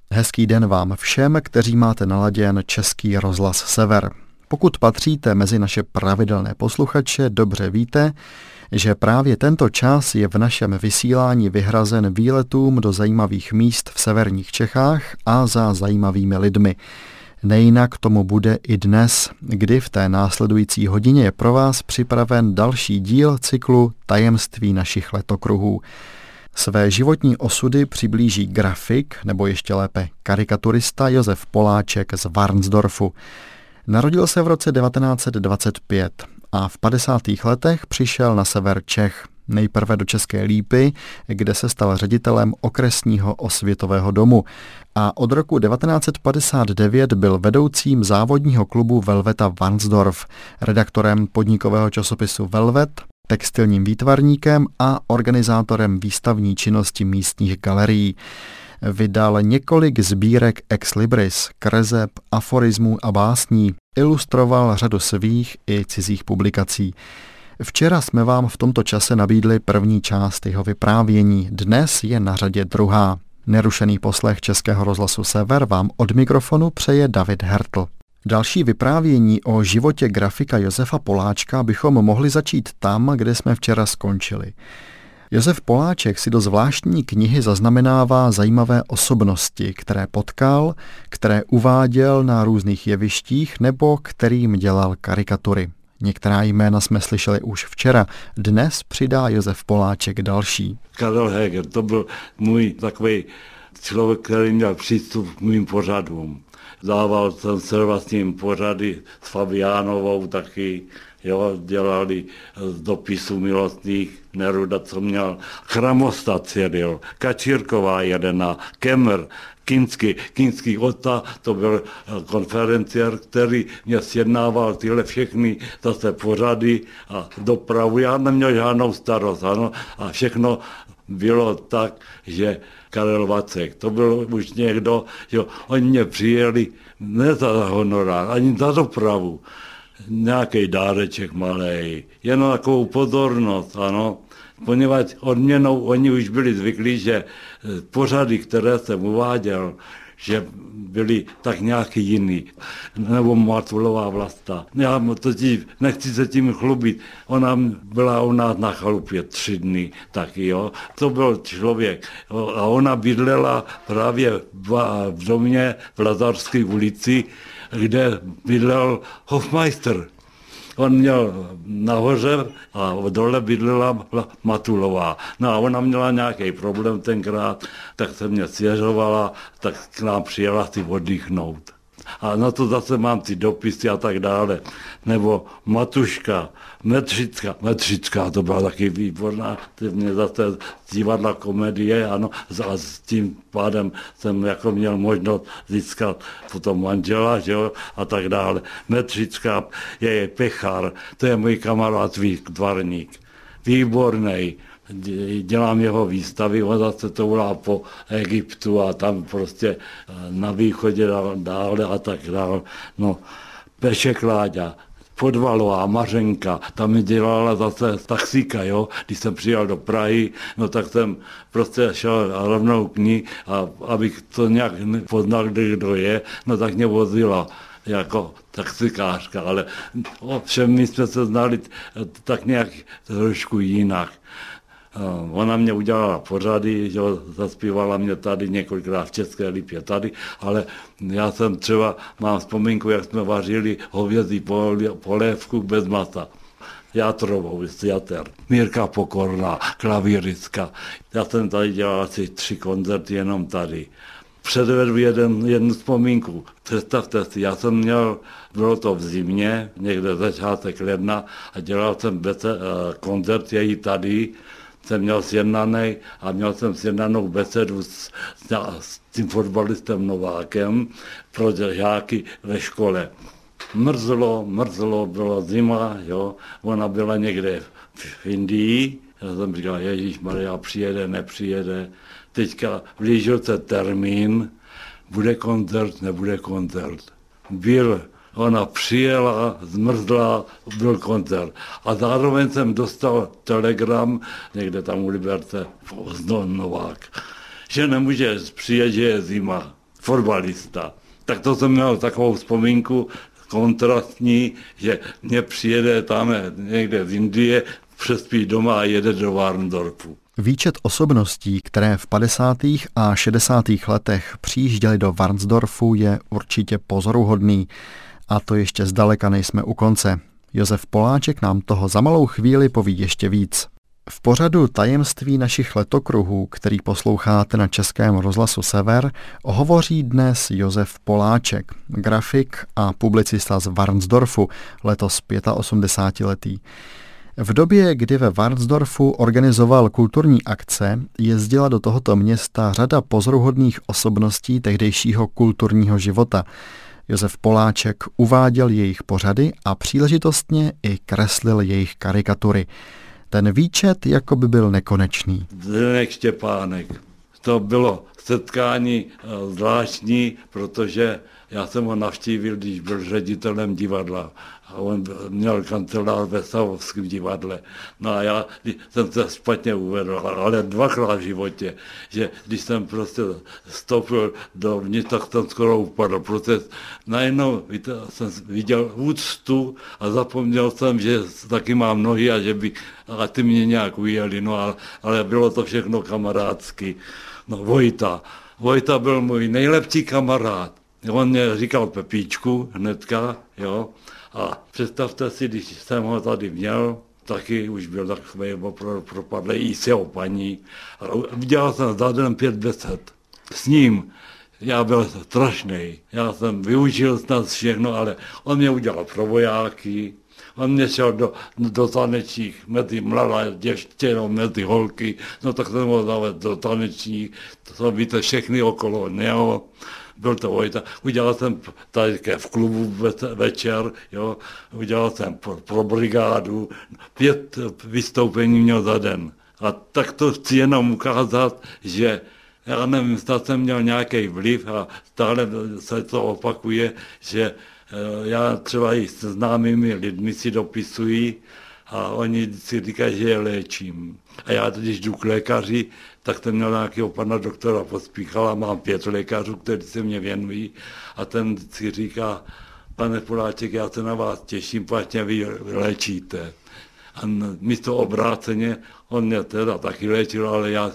Hezký den vám všem, kteří máte naladěn Český rozhlas Sever. Pokud patříte mezi naše pravidelné posluchače, dobře víte, že právě tento čas je v našem vysílání vyhrazen výletům do zajímavých míst v severních Čechách a za zajímavými lidmi. Nejinak tomu bude i dnes, kdy v té následující hodině je pro vás připraven další díl cyklu Tajemství našich letokruhů. Své životní osudy přiblíží grafik, nebo ještě lépe karikaturista Josef Poláček z Varnsdorfu. Narodil se v roce 1925 a v 50. letech přišel na sever Čech, nejprve do České Lípy, kde se stal ředitelem okresního osvětového domu a od roku 1959 byl vedoucím závodního klubu Velveta Varnsdorf, redaktorem podnikového časopisu Velvet, textilním výtvarníkem a organizátorem výstavní činnosti místních galerií. Vydal několik sbírek ex libris, kreseb, aforismů a básní, ilustroval řadu svých i cizích publikací. Včera jsme vám v tomto čase nabídli první část jeho vyprávění, dnes je na řadě druhá. Nerušený poslech Českého rozhlasu Sever vám od mikrofonu přeje David Hertl. Další vyprávění o životě grafika Josefa Poláčka bychom mohli začít tam, kde jsme včera skončili. Josef Poláček si do zvláštní knihy zaznamenává zajímavé osobnosti, které potkal, které uváděl na různých jevištích nebo kterým dělal karikatury. Některá jména jsme slyšeli už včera, dnes přidá Josef Poláček další. Karel Heger, to byl můj takový člověk, který měl přístup k mým pořadům. Dával jsem se vlastním pořady s Fabiánovou taky, jo, dělali z dopisů milostných, Neruda, co měl, Chramostat Cyril, Kačírková Jelena, Kemmer, Kinský Ota, to byl konferenciér, který mě sjednával tyhle všechny zase pořady a dopravu. Já neměl žádnou starost, ano, a všechno bylo tak, že Karel Vacek, to byl už někdo, jo, oni mě přijeli ne za honorár, ani za dopravu, nějaký dáreček malej, jenom takovou pozornost, ano, poněvadž odměnou oni už byli zvyklí, že pořady, které jsem uváděl, že byli tak nějaký jiný, nebo Matulová Vlasta. Já totiž nechci se tím chlubit, ona byla u nás na chalupě 3 dny taky, jo. To byl člověk a ona bydlela právě v domě v Lazarské ulici, kde bydlel Hofmeister. On měl nahoře a dole bydlela Matulová. No a ona měla nějaký problém tenkrát, tak se mě svěřovala, tak k nám přijela si oddychnout. A na to zase mám ty dopisy a tak dále. Nebo Matuška, Metřická, to byla taky výborná, ty mě zase z divadla komedie, ano, a s tím pádem jsem jako měl možnost získat potom manžela, že jo, a tak dále. Metřická je Pechar, to je můj kamarád výtvarník, výborný. Dělám jeho výstavy, on zase to volá po Egyptu a tam prostě na východě dále a tak dále. No, Pešek Láďa, Podvalová, Mařenka, tam mi dělala zase taxíka, jo. Když jsem přijel do Prahy, no tak jsem prostě šel rovnou k ní a abych to nějak poznal, kdo je, no tak mě vozila jako taxikářka, ale všem my jsme se znali tak nějak trošku jinak. Ona mě udělala pořady, že zaspívala mě tady několikrát v České Lípě tady, ale já jsem třeba, mám vzpomínku, jak jsme vařili hovězí polévku bez masa. Játrovou, jater, Mírka Pokorná, klavíristka. Já jsem tady dělal asi 3 koncerty jenom tady. Předvedu jednu vzpomínku. Představte si, já jsem měl, bylo to v zimě, někde začátek ledna a dělal jsem koncert její tady, jsem měl sjednaný a měl jsem sjednanou besedu s tím fotbalistem Novákem pro žáky ve škole. Mrzlo, byla zima, jo, ona byla někde v Indii, já jsem říkal, ježišmarja, přijede, nepřijede. Teďka blížil se termín, bude koncert, nebude koncert. Byl. Ona přijela, zmrzla, byl koncert. A zároveň jsem dostal telegram, někde tam u Liberce, Novák, že nemůže přijet, že je zima. fotbalista. Tak to jsem měl takovou vzpomínku kontrastní, že mě přijede tam někde z Indie, přespí doma a jede do Varnsdorfu. Výčet osobností, které v 50. a 60. letech přijížděly do Varnsdorfu, je určitě pozoruhodný. A to ještě zdaleka nejsme u konce. Josef Poláček nám toho za malou chvíli poví ještě víc. V pořadu Tajemství našich letokruhů, který posloucháte na Českém rozhlasu Sever, hovoří dnes Josef Poláček, grafik a publicista z Varnsdorfu, letos 85letý. V době, kdy ve Varnsdorfu organizoval kulturní akce, jezdila do tohoto města řada pozoruhodných osobností tehdejšího kulturního života. Josef Poláček uváděl jejich pořady a příležitostně i kreslil jejich karikatury. Ten výčet jako by byl nekonečný. Zdeněk Štěpánek. To bylo setkání zvláštní, protože já jsem ho navštívil, když byl ředitelem divadla. A on měl kancelář ve Savovském divadle. No a já jsem se špatně uvedl, ale dvakrát v životě, že když jsem prostě vstoupil dovnitř, tak jsem skoro upadl, protože najednou jsem viděl úctu a zapomněl jsem, že taky mám nohy a že by a ty mě nějak ujeli, no ale bylo to všechno kamarádsky. No Vojta byl můj nejlepší kamarád. On mě říkal Pepíčku hnedka, jo. A představte si, když jsem ho tady měl, taky už byl takový propadlý i se o paní. A udělal jsem za den 5 besed s ním. Já byl strašný. Já jsem využil snad všechno, ale on mě udělal pro vojáky. On mě šel do tanečních, mezi mladá děvčtěnou, mezi holky, no tak jsem ho zavedl do tanečních, to víte všechny okolo něho. Byl to Vojta. Udělal jsem tady v klubu večer, jo. Udělal jsem pro brigádu, 5 vystoupení měl za den. A tak to chci jenom ukázat, že já nevím, snad jsem měl nějaký vliv a stále se to opakuje, že já třeba i s známými lidmi si dopisuji a oni si říkají, že je léčím. A já když jdu k lékaři, tak jsem měl nějakého pana doktora Pospíchala, mám 5 lékařů, kteří se mě věnují a ten si říká, pane Poláček, já se na vás těším, protože vy léčíte. A místo obráceně, on mě teda taky léčil, ale já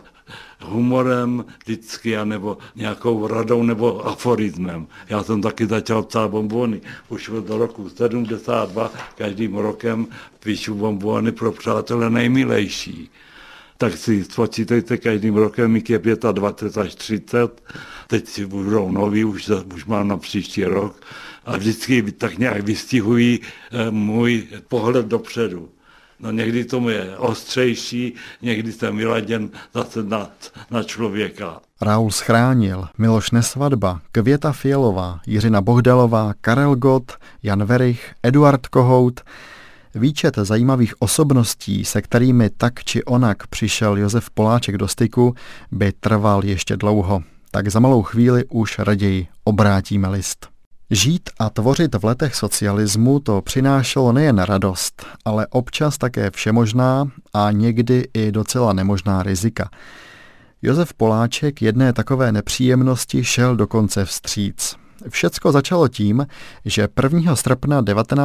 humorem vždycky, nebo nějakou radou, nebo aforismem. Já jsem taky začal psát bonbony. Už do roku 72 každým rokem píšu bonbony pro přátele nejmilejší. Tak si spočítejte, každým rokem jich je 25 až 30, teď si budou nový, už mám na příští rok a vždycky tak nějak vystihují můj pohled dopředu. No někdy tomu je ostřejší, někdy jsem vyladěn zase na člověka. Raul Schránil, Miloš Nesvadba, Květa Fialová, Jiřina Bohdalová, Karel Gott, Jan Werich, Eduard Kohout. Výčet zajímavých osobností, se kterými tak či onak přišel Josef Poláček do styku, by trval ještě dlouho. Tak za malou chvíli už raději obrátíme list. Žít a tvořit v letech socialismu to přinášelo nejen radost, ale občas také všemožná a někdy i docela nemožná rizika. Josef Poláček jedné takové nepříjemnosti šel dokonce vstříc. Všecko začalo tím, že 1. srpna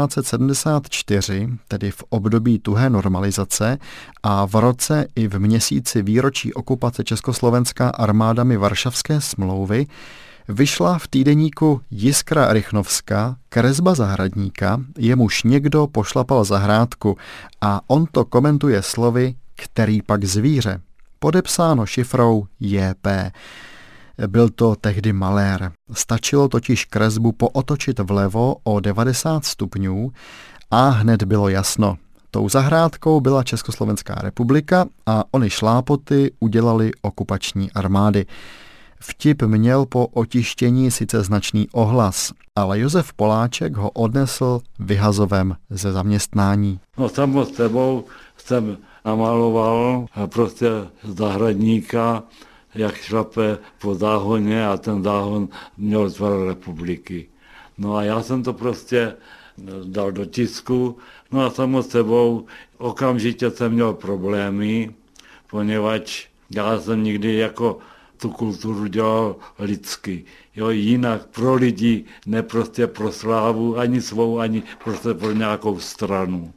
1974, tedy v období tuhé normalizace a v roce i v měsíci výročí okupace Československa armádami Varšavské smlouvy, vyšla v týdeníku Jiskra Rychnovska kresba zahradníka, jemuž někdo pošlapal zahrádku a on to komentuje slovy, který pak zvíře. Podepsáno šifrou J.P. Byl to tehdy malér. Stačilo totiž kresbu pootočit vlevo o 90 stupňů a hned bylo jasno. Tou zahrádkou byla Československá republika a ony šlápoty udělali okupační armády. Vtip měl po otištění sice značný ohlas, ale Josef Poláček ho odnesl vyhazovem ze zaměstnání. No samo s sebou jsem namaloval prostě zahradníka, jak šlape po záhoně a ten záhon měl tvar republiky. No a já jsem to prostě dal do tisku, no a samo s sebou okamžitě jsem měl problémy, poněvadž já jsem nikdy jako tu kulturu dělal lidsky. Jo, jinak pro lidi, ne prostě pro slávu, ani svou, ani prostě pro nějakou stranu.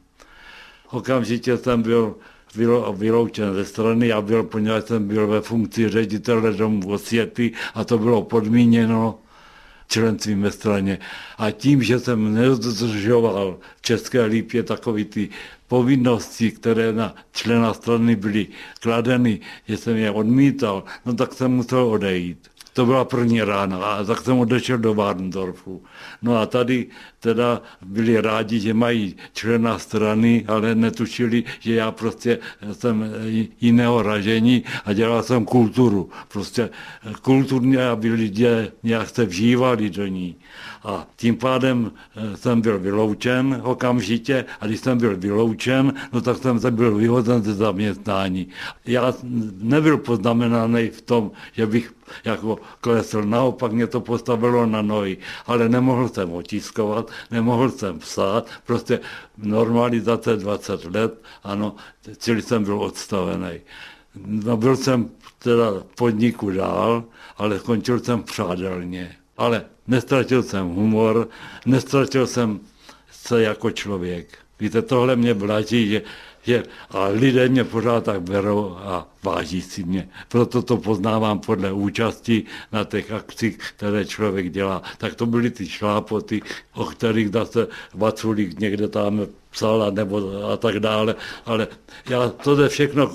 Okamžitě jsem byl vyloučen ze strany a poněvadž jsem byl ve funkci ředitele Domu osvěty a to bylo podmíněno členstvím ve straně. A tím, že jsem nedodržoval v České Lípě takový ty povinnosti, které na člena strany byly kladeny, že jsem je odmítal, no tak jsem musel odejít. To byla první rána a tak jsem odešel do Varnsdorfu. No a tady teda byli rádi, že mají člena strany, ale netušili, že já prostě jsem jiného ražení a dělal jsem kulturu. Prostě kulturně, aby lidé nějak se vžívali do ní. A tím pádem jsem byl vyloučen okamžitě a když jsem byl vyloučen, no tak jsem se byl vyhozen ze zaměstnání. Já nebyl poznamenaný v tom, že bych jako klesl, naopak mě to postavilo na nohy, ale nemohl jsem otiskovat, nemohl jsem psát, prostě normalizace 20 let, ano, čili jsem byl odstavený. No, byl jsem teda v podniku dál, ale skončil jsem přádelně. Ale nestratil jsem humor, nestratil jsem se jako člověk. Víte, tohle mě vláží, že a lidé mě pořád tak berou a váží si mě. Proto to poznávám podle účasti na těch akcích, které člověk dělá. Tak to byly ty šlápoty, o kterých zase Vaculík někde tam psal nebo a tak dále. Ale já to jde všechno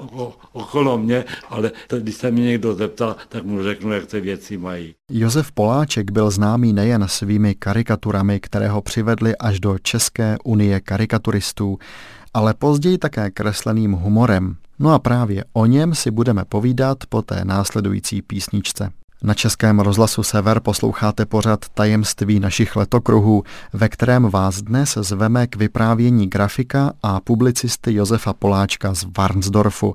okolo mě, ale když se mě někdo zeptá, tak mu řeknu, jak ty věci mají. Josef Poláček byl známý nejen svými karikaturami, které ho přivedly až do České unie karikaturistů, ale později také kresleným humorem. No a právě o něm si budeme povídat po té následující písničce. Na Českém rozhlasu Sever posloucháte pořad Tajemství našich letokruhů, ve kterém vás dnes zveme k vyprávění grafika a publicisty Josefa Poláčka z Varnsdorfu.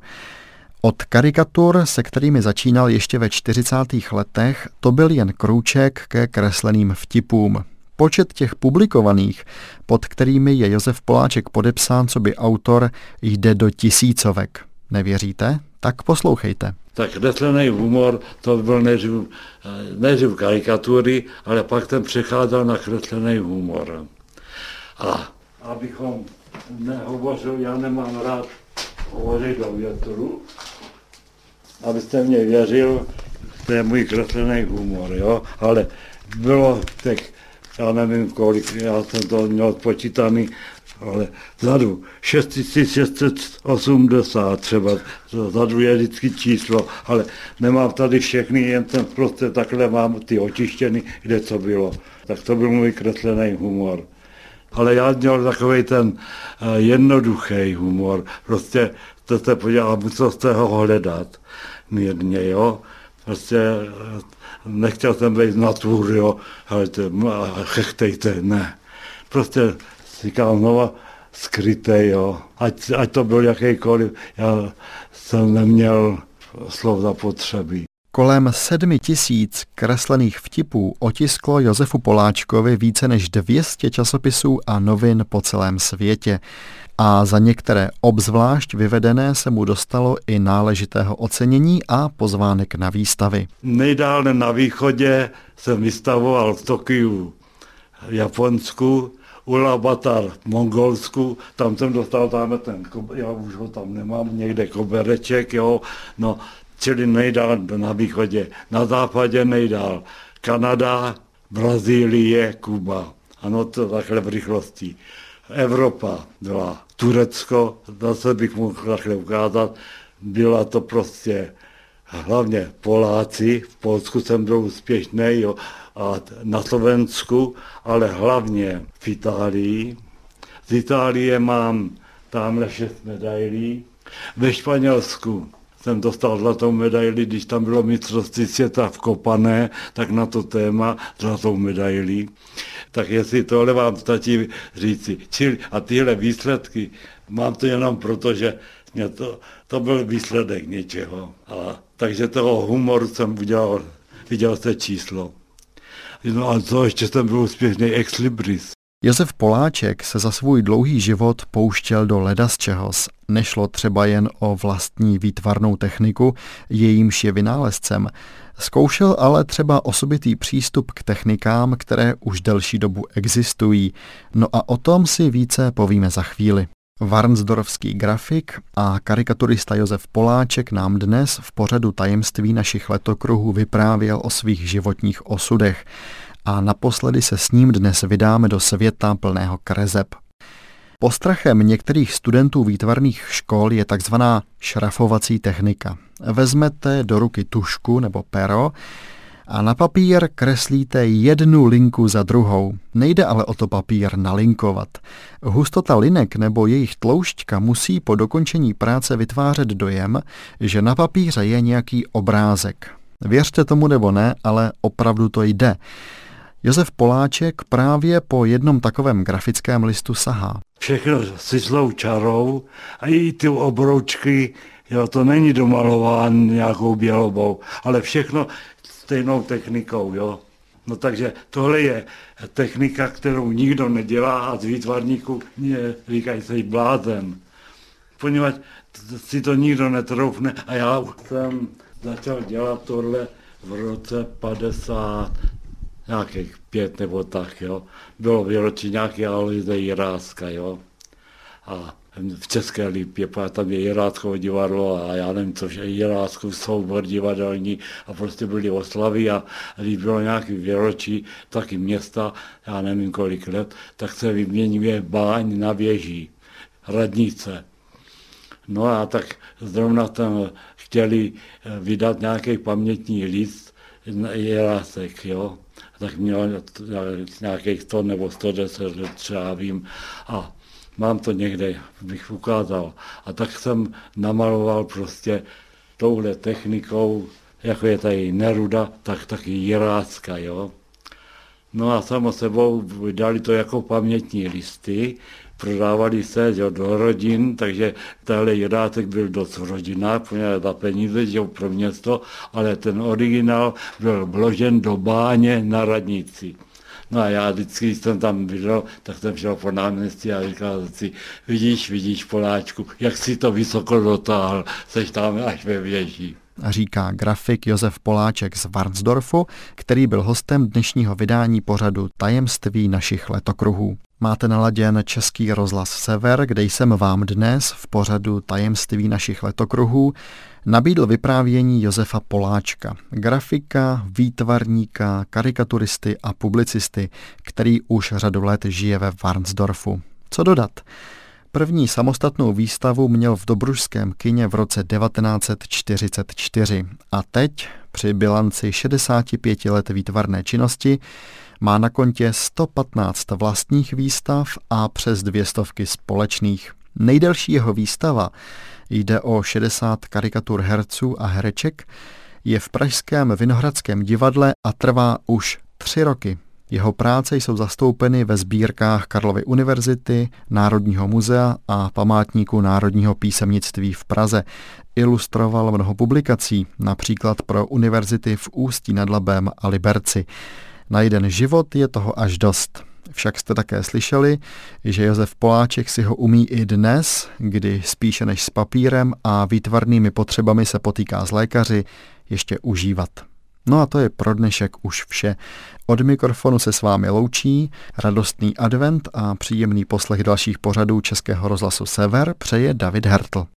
Od karikatur, se kterými začínal ještě ve 40. letech, to byl jen krůček ke kresleným vtipům. Počet těch publikovaných, pod kterými je Josef Poláček podepsán coby autor, jde do tisícovek. Nevěříte? Tak poslouchejte. Tak kreslený humor, to byl nejdřív karikatury, ale pak jsem přecházel na kreslený humor. A abychom nehovořili, já nemám rád hovořit do větru, abyste mě věřil, to je můj kreslený humor, jo? Ale bylo těch, já nevím kolik, já jsem to měl počítaný, ale vzadu 6680 třeba, vzadu je vždycky číslo, ale nemám tady všechny, jen ten prostě takhle mám ty očištěny, kde co bylo. Tak to byl můj kreslený humor. Ale já měl takovej ten jednoduchý humor, prostě to se podíval, musel jste ho hledat mírně, jo. Prostě nechtěl jsem být natvůr, jo, chechtejte, ne. Prostě říkám znova skrytej, jo, ať to byl jakýkoliv, já jsem neměl slov zapotřebí. Kolem 7 000 kreslených vtipů otisklo Josefu Poláčkovi více než 200 časopisů a novin po celém světě. A za některé obzvlášť vyvedené se mu dostalo i náležitého ocenění a pozvánek na výstavy. Nejdále na východě jsem vystavoval v Tokiu, v Japonsku, Ulaanbaatar v Mongolsku, tam jsem dostal tam já už ho tam nemám, někde kobereček, jo, no, čili nejdál na východě, na západě nejdál Kanada, Brazílie, Kuba, ano, to takhle v rychlosti. Evropa byla Turecko, zase bych mohl takhle ukázat, byla to prostě hlavně Poláci, v Polsku jsem byl úspěšný, jo, a na Slovensku, ale hlavně v Itálii. Z Itálie mám tamhle 6 medailí. Ve Španělsku jsem dostal zlatou medaili, když tam bylo mistrovství světa v Kopané, tak na to téma zlatou medaili. Tak jestli tohle vám stačí říci. Čili a tyhle výsledky mám to jenom proto, že mě to byl výsledek něčeho. Takže toho humoru jsem udělal, viděl jste číslo. No a co, ještě jsem byl úspěšný ex libris. Josef Poláček se za svůj dlouhý život pouštěl do ledasčehos. Nešlo třeba jen o vlastní výtvarnou techniku, jejímž je vynálezcem. Zkoušel ale třeba osobitý přístup k technikám, které už delší dobu existují. No a o tom si více povíme za chvíli. Varnsdorfský grafik a karikaturista Josef Poláček nám dnes v pořadu Tajemství našich letokruhů vyprávěl o svých životních osudech. A naposledy se s ním dnes vydáme do světa plného kreseb. Postrachem některých studentů výtvarných škol je takzvaná šrafovací technika. Vezmete do ruky tužku nebo pero a na papír kreslíte jednu linku za druhou. Nejde ale o to papír nalinkovat. Hustota linek nebo jejich tloušťka musí po dokončení práce vytvářet dojem, že na papíře je nějaký obrázek. Věřte tomu nebo ne, ale opravdu to jde. Josef Poláček právě po jednom takovém grafickém listu sahá. Všechno si zlou čarou a i ty obroučky, jo, to není domalováno nějakou bělobou, ale všechno stejnou technikou, jo. No takže tohle je technika, kterou nikdo nedělá a z výtvarníků říkají se jí blázen. Poněvadž si to nikdo netroufne a já už jsem začal dělat tohle v roce 50. Nějakých 5 nebo tak, jo. Bylo výročí nějaký Aloise Jiráska, jo. A v České Lípě, tam je Jiráskovo divadlo a já nevím, což je Jiráskův soubor divadelní a prostě byly oslavy a když bylo nějaký výročí, taky města, já nevím kolik let, tak se vyměňuje báň na věží, radnice. No a tak zrovna tam chtěli vydat nějaký pamětní list Jirásek, jo. Tak měl nějakých 100 nebo 110 let, třeba vím, a mám to někde, bych ukázal. A tak jsem namaloval prostě touhle technikou, jako je tady Neruda, tak taky Jirácka, jo. No a samo sebou dali to jako pamětní listy, prodávali se, jo, do rodin, takže tahle Jirácek byl dost rodinná, poněvadž za peníze, jo, pro město, ale ten originál byl vložen do báně na radnici. No a já vždycky, když jsem tam viděl, tak jsem šel po náměstí a říkal si, vidíš Poláčku, jak si to vysoko dotáhl, seš tam až ve věži. Říká grafik Josef Poláček z Varnsdorfu, který byl hostem dnešního vydání pořadu Tajemství našich letokruhů. Máte naladěn Český rozhlas Sever, kde jsem vám dnes v pořadu Tajemství našich letokruhů nabídl vyprávění Josefa Poláčka, grafika, výtvarníka, karikaturisty a publicisty, který už řadu let žije ve Varnsdorfu. Co dodat? První samostatnou výstavu měl v Dobrušském kině v roce 1944 a teď, při bilanci 65 let výtvarné činnosti, má na kontě 115 vlastních výstav a přes 200 společných. Nejdelší jeho výstava, jde o 60 karikatur herců a hereček, je v pražském Vinohradském divadle a trvá už 3 roky. Jeho práce jsou zastoupeny ve sbírkách Karlovy univerzity, Národního muzea a památníku Národního písemnictví v Praze. Ilustroval mnoho publikací, například pro univerzity v Ústí nad Labem a Liberci. Na jeden život je toho až dost. Však jste také slyšeli, že Josef Poláček si ho umí i dnes, kdy spíše než s papírem a výtvarnými potřebami se potýká s lékaři, ještě užívat. No a to je pro dnešek už vše. Od mikrofonu se s vámi loučí, radostný advent a příjemný poslech dalších pořadů Českého rozhlasu Sever přeje David Hertl.